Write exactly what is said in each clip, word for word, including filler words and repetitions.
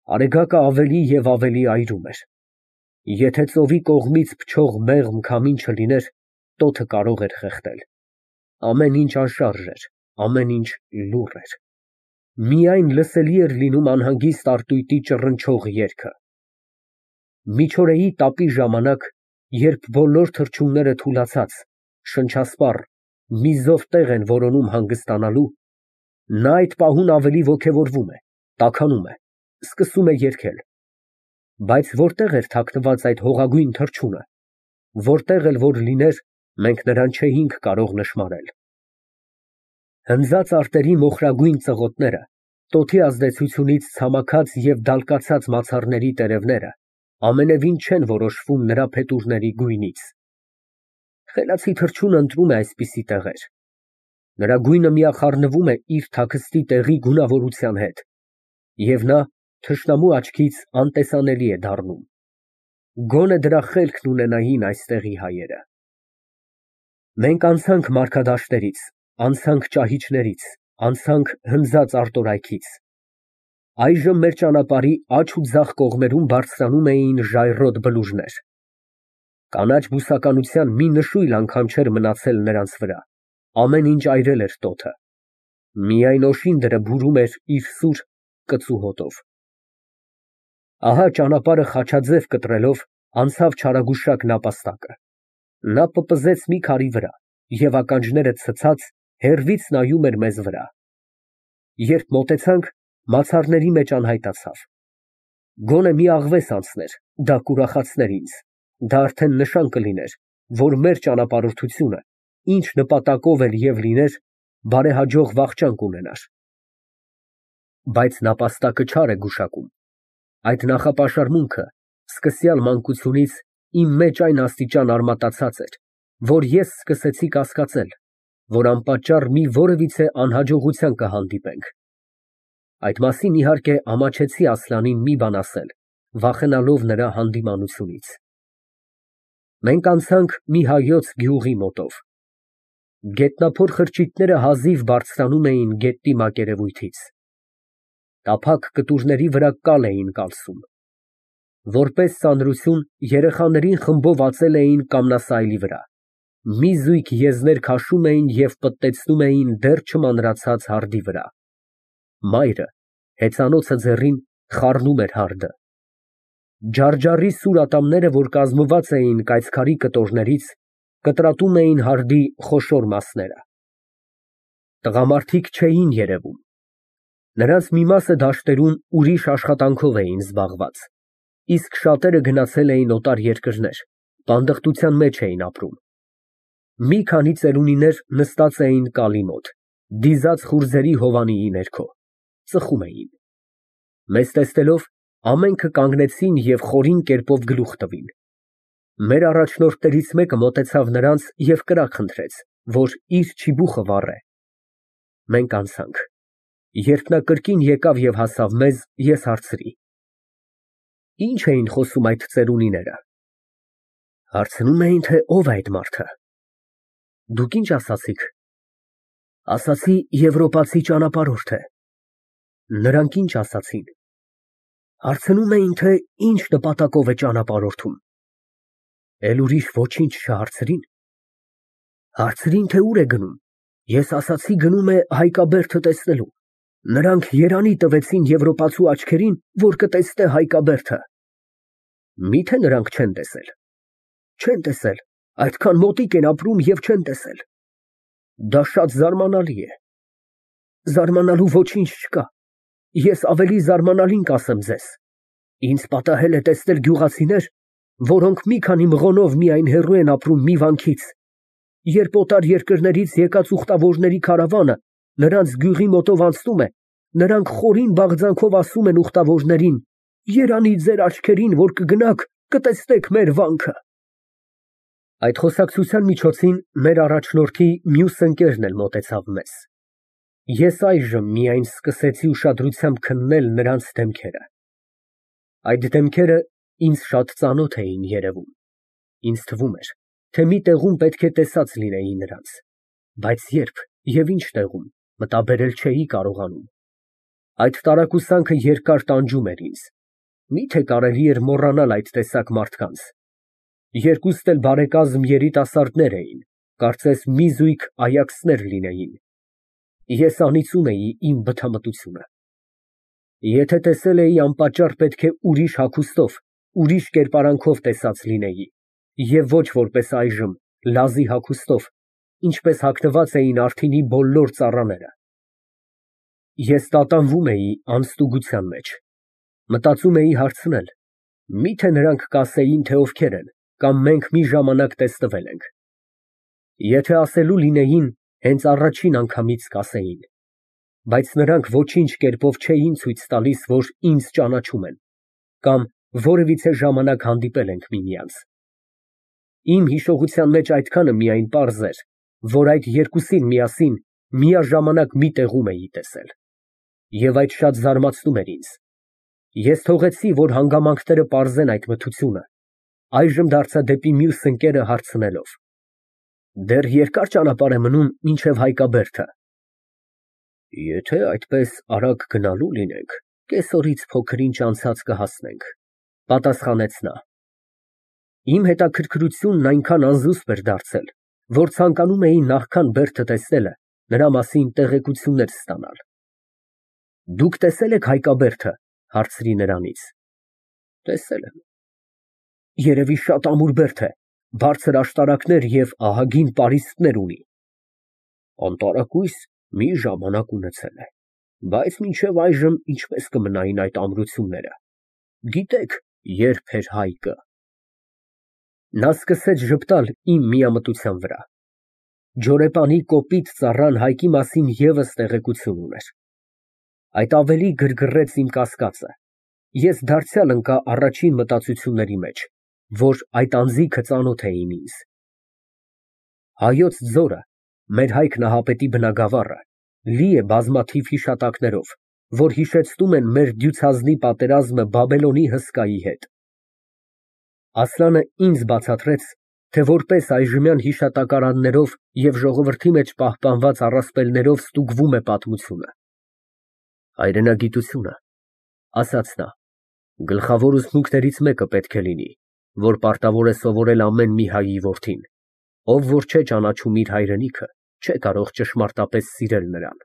Արեգակը ավելի և ավելի այրում էր։ Եթե ծովի կողմից փչող մեղմ քամին չլիներ, տոթը կարող էր խեղդել։ Ամեն ինչ անշարժ էր, ամեն ինչ լուռ էր։ Միայն լսելի էր լինում անհանգիստ արտույտի ճռնչող երգը։ Միջօրեի տապի ժամանակ, երբ բոլոր թռչունները թուլացած, շնչասպառ, մի զով տեղ են որոնում հանգստանալու, նա այդ պահուն ավելի ոգևորվում է, տաքանում է, սկսում է երգել։ Բայց որտեղ էր թաքնված այդ հողագույն թռչունը, որտեղ էլ որ լիներ, մենք նրան չէինք կարող նշմարել։ Հնձած արտերի մոխրագույն ծղոտները, տոթի ազդեցությունից ցամաքած և դալկացած մացառների տերևները ամենևին չեն որոշվում նրա փետուրների գույնից։ Խելացի թռչունը ընտրում է այսպիսի տեղեր։ Նրա գույնը միախառնվում է իր թաքստի տեղի գունավորության հետ, և նա թշնամու աչքից անտեսանելի է դառնում։ Գոնե դրա խելքն ունենային այստեղի հայերը։ Մենք անցանք մարգադաշտերից, անցանք ճահիճներից, անցանք հնձած արտորայքից։ Այժմ մեր ճանապարհի աջ ու ձախ կողմերում բարձրանում էին ժայռոտ բլուրներ։ Կանաչ բուսականության մի նշույլ անգամ չէր մնացել նրանց վրա, ամեն ինչ այրել էր տոթը։ Միայն օշինդրը բուրում էր իր սուր կծու հոտով։ Ահա ճանապարհը խաչաձև կտրելով, անցավ չարագուշակ նապաստակը։ Նա պպզեց մի քարի վրա և ականջները ցցած, հեռվից նայում էր մեզ վրա։ Երբ մոտեցանք, մացառների մեջ անհայտացավ։ Գոնե մի աղվես անցներ, դա կուրախացներ ինձ, դա արդեն նշան կլիներ, որ մեր ճանապարհորդությունը, ինչ նպատակով էլ և լիներ, բարեհաջող վախճան կունենար։ Բայց նապաստակը չար է գուշակում։ Այդ նախապաշարմունքը սկսյալ մանկությունից իմ մեջ այն աստիճան արմատացած էր, որ ես սկսեցի կասկածել, որ անպատճառ մի որևիցե անհաջողության կհանդիպենք։ Այդ մասին, իհարկե, ամաչեցի Ասլանին մի բան ասել, վախենալով նրա հանդիմանությունից։ Մենք անցանք մի հայոց գյուղի մոտով։ Գետնափոր խրճիթները հազիվ բարձրանում էին գետնի մակերևույթից։ Տափակ կտուրների վրա կալ էին կալսում։ Որպես ծանրություն, երեխաներին խմբով ածել էին կամնասայլի վրա։ Մի զույգ եզներ քաշում էին և պտտեցնում էին դեռ չմանրացած հարդի վրա։ Մայրը, հեծանոցը ձեռին, խառնում էր հարդը։ Ջարդժարի սուր ատամները, որ կազմված էին կայծքարի կտորներից, կտրատում էին հարդի խոշոր մասները։ Տղամարդիկ չէին երևում։ Նրանց մի մասը դաշտերում ուրիշ աշխատանքով էին զբաղված, իսկ շատերը գնացել էին օտար երկրներ, բանդխտության մեջ էին ապրում։ Մի քանի ծերունիներ նստած էին կալի մոտ, դիզած խուրձերի հովանիի ներքո, ծխում էին։ Մեզ տեսնելով, ամենքը կանգնեցին և խորին կերպով գլուխ տվին։ Մեր առաջնորդներից մեկը մոտեցավ նրանց և կրակ խնդրեց, որ իր չիբուխը վառե։ Մենք անցանք։ Երբ նա կրկին եկավ և հասավ մեզ, ես հարցրի. Ի՞նչ էին խոսում այդ ծերունիները։ Հարցնում էին, թե ով է այդ մարդը։ Դուք ի՞նչ ասացիք։ Ասացի եվրոպացի ճանապարհորդ է։ Նրանք ի՞նչ ասացին։ Հարցնում էին, թե ինչ նպատակով է ճանապարհորդում։ Էլ ուրիշ ոչինչ չհարցրին։ Հարցրին, թե ուր է գնում։ Ես ասացի գնում է Հայկաբերդը տեսնելու։ Նրանք երանի տվեցին եվրոպացու աչքերին, որ կտեսնե Հայկաբերդը։ Միթե նրանք չեն տեսել։ Չեն տեսել, այդքան մոտիկ են ապրում և չեն տեսել։ Դա շատ զարմանալի է։ Զարմանալու ոչինչ չկա։ Ես ավելի զարմանալին կասեմ ձեզ։ Ինձ պատահել է տեսնել գյուղացիներ, որոնք մի քանի մղոնով միայն հեռու են ապրում մի վանքից։ Երբ օտար երկրներից եկած ուխտավորների քարավանը նրանց գյուղի մոտով անցնում է, նրանք խորին բաղձանքով ասում են ուխտավորներին. երանի ձեր աչքերին, որ կգնաք, կտեսնեք մեր վանքը։ Այդ խոսակցության միջոցին մեր առաջնորդի մյուս ընկերն էլ մոտեցավ մեզ։ Ես այժմ միայն սկսեցի ուշադրությամբ քննել նրանց դեմքերը։ Այդ դեմքերը ինձ շատ ծանոթ էին երևում։ Ինձ թվում էր, թե մի տեղում պետք է տեսած լինեի նրանց, բայց երբ և ինչ տեղում, մտաբերել չէի կարողանում։ Այդ տարակուսանքը երկար տանջում էր ինձ, Միթե կարելի էր մոռանալ այդ տեսակ մարդկանց։ Երկուստ էլ բարեկազմ երիտասարդներ էին, կարծես մի զույգ այաքսներ լինեին։ Ես անիծում էի իմ բթամտությունը։ Եթե տեսել էի անպատճառ պետք է ուրիշ հագուստով, ուրիշ կերպարանքով տեսած լինեի, և ոչ որպես այժմ լազի հագուստով, ինչպես հագնված էին արթինի բոլոր ծառաները։ Ես տատանվում էի անստուգության մեջ, մտածում էի հարցնել. միթե նրանք կասեին, թե ովքեր են, կամ մենք մի ժամանակ տեսնվել ենք։ Եթե ասելու լինեին, հենց առաջին անգամից կասեին, բայց նրանք ոչինչ կերպով չէին ցույց տալիս, որ ինձ ճանաչում են, կամ որևիցե ժամանակ հանդիպել ենք միմյանց։ Իմ հիշողության մեջ այդքանը միայն պարզ էր, որ այդ երկուսին միասին միաժամանակ մի տեղում էի տեսել։ Եվ այդ շատ զարմացնում էր ինձ։ Ես թողեցի, որ հանգամանքները պարզեն այդ մթությունը, այժմ դարձա դեպի մյուս ընկերը հարցնելով. Դեռ երկա՞ր ճանապարհ է մնում մինչև Հայկաբերդը։ Եթե այդպես արագ գնալու լինենք, կեսօրից փոքր-ինչ անցած կհասնենք, պատասխանեց նա։ Իմ հետաքրքրությունն այնքան անզուսպ էր դարձել, որ ցանկանում էի նախքան Բերդը տեսնելը նրա մասին տեղեկություններ ստանալ։ Դուք տեսել եք Հայկաբերդը, հարցրի նրանից։ Տեսել եմ։ Երևի շատ ամուր բերդ է, բարձր աշտարակներ և ահագին պարիսպներ ունի։ Անտարակույս մի ժամանակ ունեցել է, բայց մինչև այժմ ինչպես կմնային այդ ամրությունները։ Գիտեք, երբ էր Հայկը։ Նա սկսեց ժպտալ իմ միամտության վրա։ Ջորեպանի կոպիտ ծառան Հայկի մասին ևս տեղեկություն ուներ։ Այդ ավելի գրգռեց իմ կասկածը։ Ես դարձյալ ընկա առաջին մտածությունների մեջ, որ այդ անձինքը ծանոթ էին ինձ։ Հայոց ձորը, մեր Հայք Նահապետի բնագավառը, լի է բազմաթիվ հիշատակներով, որ հիշեցնում են մեր դյուցազնի պատերազմը Բաբելոնի հսկայի հետ։ Ասլանը ինձ բացատրեց, թե որպես այժմյան հիշատակարաններով և ժողովրդի մեջ պահպանված առասպելներով ստուգվում է պատմությունը։ Հայրենագիտությունը, ասաց նա, գլխավոր ուսմունքներից մեկը պետք է լինի, որ պարտավոր է սովորել ամեն մի հայի որդին, ով որ չէ ճանաչում իր հայրենիքը, չէ կարող ճշմարտապես սիրել նրան։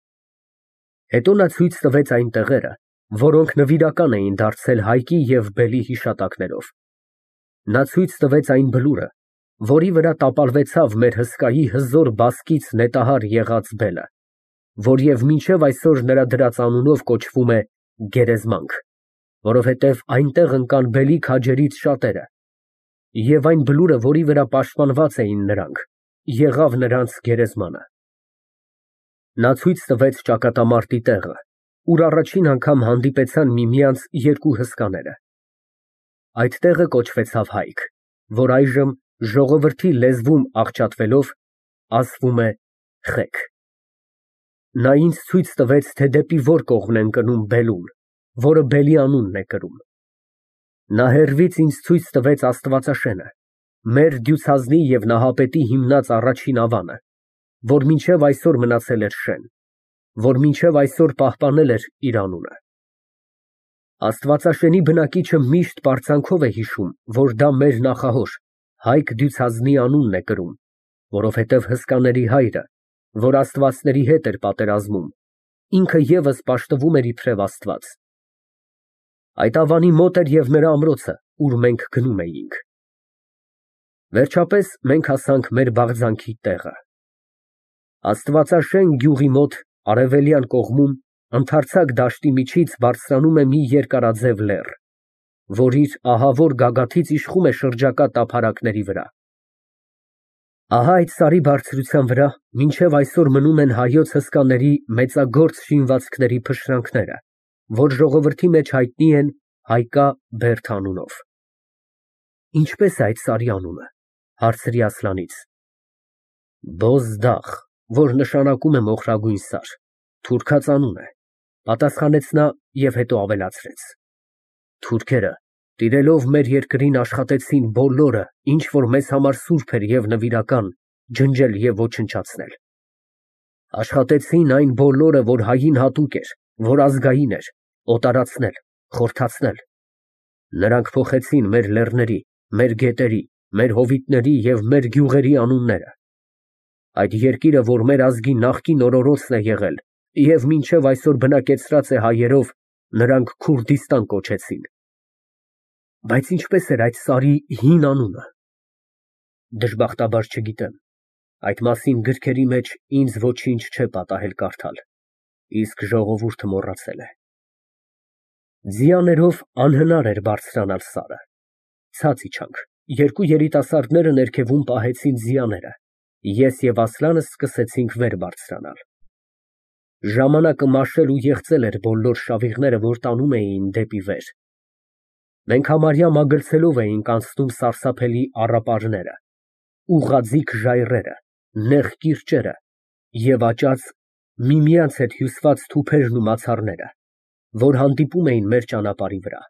Հետո նա ցույց տվեց այն տեղերը, որոնք նվիրական էին դարձել Հայկի և Բելի հիշատակներով։ Նա ցույց տվեց այն բլուրը, որի վրա տապալվեցավ մեր հսկայի հզոր բասկից նետահար եղած բելը, որ և մինչև այսօր նրա դրած անունով կոչվում է Գերեզմանք, որովհետև այնտեղ ընկան բելի քաջերից շատերը, և այն բլուրը, որի վրա պաշտպանված էին նրանք, եղավ նրանց գերեզմանը։ Նա ցույց տվեց ճակատամարտի տեղը, ուր առաջին անգամ հանդիպեցան միմյանց երկու հսկաները։ Այդ տեղը կոչվեցավ Հայք, որ այժմ ժողովրդի լեզվում աղճատվելով ասվում է Խեք։ Նա ինձ ցույց տվեց, թե դեպի որ կողմն է ընկնում բելուն, որը Բելի անունն է կրում։ Նա հեռվից ինձ ցույց տվեց Աստվածաշենը, մեր դյուցազնի և Նահապետի հիմնած առաջին ավանը, որ մինչև այսօր մնացել էր շեն, որ մինչև այսօր պահպանել էր իր անունը։ Աստվածաշենի բնակիչը միշտ պարծանքով է հիշում, որ դա մեր նախահոր Հայկ դյուցազնի անունն է կրում, որովհետև հսկաների հայրը, որ աստվածների հետ էր պատերազմում, ինքը ևս պաշտվում էր իբրև Աստված։ Այդ ավանի մոտ էր և նրա ամրոցը, ուր մենք գնում էինք։ Վերջապես մենք հասանք մեր բաղձանքի տեղը։ Աստվածաշեն գյուղի մոտ արևելյան կողմում ընդարձակ դաշտի միջից բարձրանում է մի երկարաձև լեռ, որ իր ահավոր գագաթից իշխում է շրջակա տափարակների վրա։ Ահա այդ սարի բարձրության վրա մինչև այսօր մնում են հայոց հսկաների մեծագործ շինվածքների փշրանքները, որ ժողովրդի մեջ հայտնի են Հայկա Բերդ անունով։ Ինչպե՞ս է այդ սարի անունը, հարցրի Ասլանից։ Բոզդաղ, որ նշանակում է մոխրագույն սար, թուրքաց անուն է, պատասխանեց նա և հետո ավելացրեց. Թուրքերը, տիրելով մեր երկրին, աշխատեցին բոլորը, ինչ որ մեզ համար սուրբ էր և նվիրական, ջնջել և ոչնչացնել։ Աշխատեցին այն բոլորը, որ հային հատուկ էր, որ ազգային էր, օտարացնել, խորթացնել, Նրանք փոխեցին մեր լեռների, մեր գետերի, մեր հովիտների և մեր գյուղերի անունները։ Այդ երկիրը, որ մեր ազգի նախկին օրորոցն է եղել և մինչև այսօր բնակեցրած է հայերով, նրանք Քուրդիստան կոչեցին։ Բայց ինչպես էր այդ սարի հին անունը։ Դժբախտաբար չգիտեմ, այդ մասին գրքերի մեջ ինձ ոչինչ չէ պատահել կարդալ, իսկ ժողովուրդը մոռացել է։ Ձիաներով անհնար էր բարձրանալ սարը։ Ցած իջանք, երկու երիտասարդները ներքևում պահեցին ձիաները, ես և Ասլանը սկսեցինք վեր բարձրանալ։ Ժամանակը մաշել ու եղծել էր բոլոր շավիղները, որ տանում էին դեպի վեր։ Մենք համարյա մագլցելով էինք անցնում սարսափելի առապարները, ուղղաձիգ ժայռերը, նեղ կիրճերը և աճած, միմյանց հետ հյուսված թուփերն ու մացառները, որ հանդիպում էին մեր ճանապարհի վրա։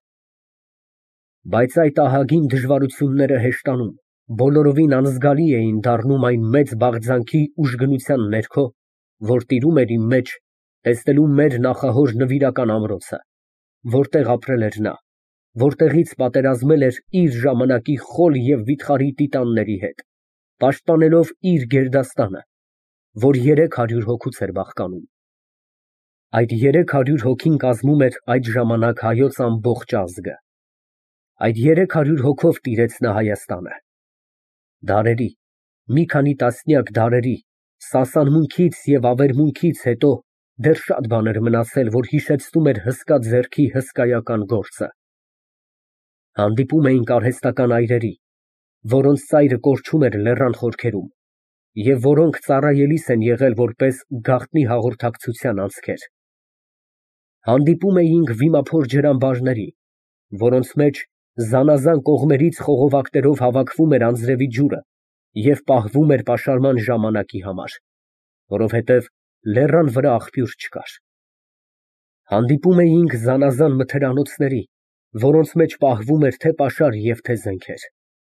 Բայց այդ ահագին դժվարությունները հեշտանում, բոլորովին անզգալի էին դառնում այն մեծ բաղձանքի ուժգնության ներքո, որ տիրում էր իմ մեջ, տեսնելու մեր նախահոր նվիրական ամրոցը, որտեղ ապրել էր նա, որտեղից պատերազմել էր իր ժամանակի խոլ և վիթխարի տիտանների հետ, պաշտպանելով իր գերդաստանը, որ երեք հարյուր հոգուց էր բաղկանում։ Այդ երեք հարյուր հոգին կազմում էր այդ ժամանակ հայոց ամբողջ ազգը։ Այդ երեք հարյուր հոգով տիրեց նա Հայաստանը։ Դարերի, մի քանի տասնյակ դարերի սասանմունքից և ավերմունքից հետո դեռ շատ բան էր մնացել, որ հիշեցնում էր հսկա ձեռքի հսկայական գործը։ Հանդիպում էինք արհեստական այրերի, որոնց ծայրը կորչում էր լեռան խորքերում, և որոնք ծառայելիս են եղել որպես գաղտնի հաղորդակցության անցքեր։ Հանդիպում էինք վիմափոր ջրամբարների, որոնց մեջ զանազան կողմերից խողովակներով հավաքվում էր անձրևի ջուրը և պահվում էր պաշարման ժամանակի համար, որովհետև լեռան վրա աղբյուր չկար։ Հանդիպում էինք զանազան մթերանոցների, որոնց մեջ պահվում էր թե պաշար և թե զենքեր։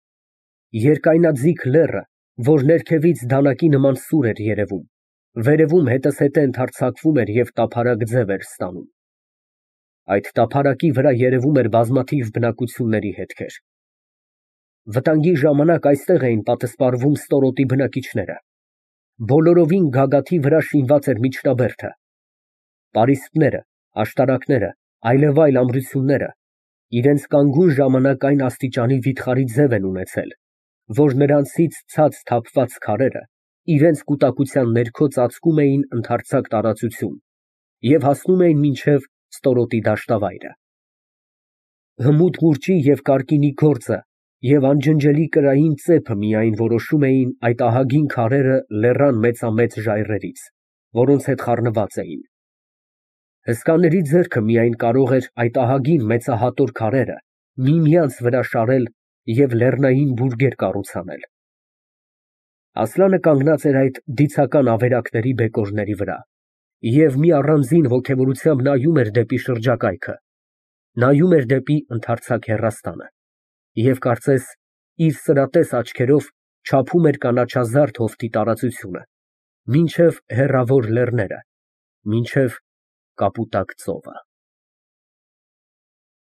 Երկայնաձիգ լեռը, որ ներքևից դանակի նման սուր էր երևում, վերևում հետզհետե ընդարձակվում էր և տափարակ ձև էր ստանում։ Այդ տափարակի վրա երևում էր բազմաթիվ բնակությունների հետքեր։ Վտանգի ժամանակ այստեղ էին պատսպարվում ստորոտի բնակիչները։ Բոլորովին գագաթի վրա շինված էր միջնաբերդը։ Պարիսպները, աշտարակները, այլևայլ ամրությունները իրենց կանգուն ժամանակ այն աստիճանի վիթխարի ձև են ունեցել, որ նրանցից ցած թափված քարերը իրենց կուտակության ներքո ծածկում էին ընդարձակ տարածություն և հասնում էին մինչև ստորոտի դաշտավայրը։ Հմուտ մուրճի և կարկինի գործը և անջնջելի կրային ծեփը միայն որոշում էին այդ ահագին քարերը լեռան մեծամեծ ժայռերից, որոնց հետ խառնված էին։ Հսկաների ձեռքը միայն կարող էր այդ ահագին մեծահատոր քարերը միմյանց վրա շարել և լեռնային բուրգեր կառուցանել։ Ասլանը կանգնած էր այդ դիցական ավերակների բեկորների վրա և մի առանձին ոգևորությամբ նայում էր դեպի շրջակայքը, նայում էր դեպի ընդարձակ հեռաստանը և կարծես իր սրատես աչքերով չափում էր կանաչազարդ հովտի տարածությունը, մինչև հեռավոր լեռները, մինչև կապուտակ ծովը։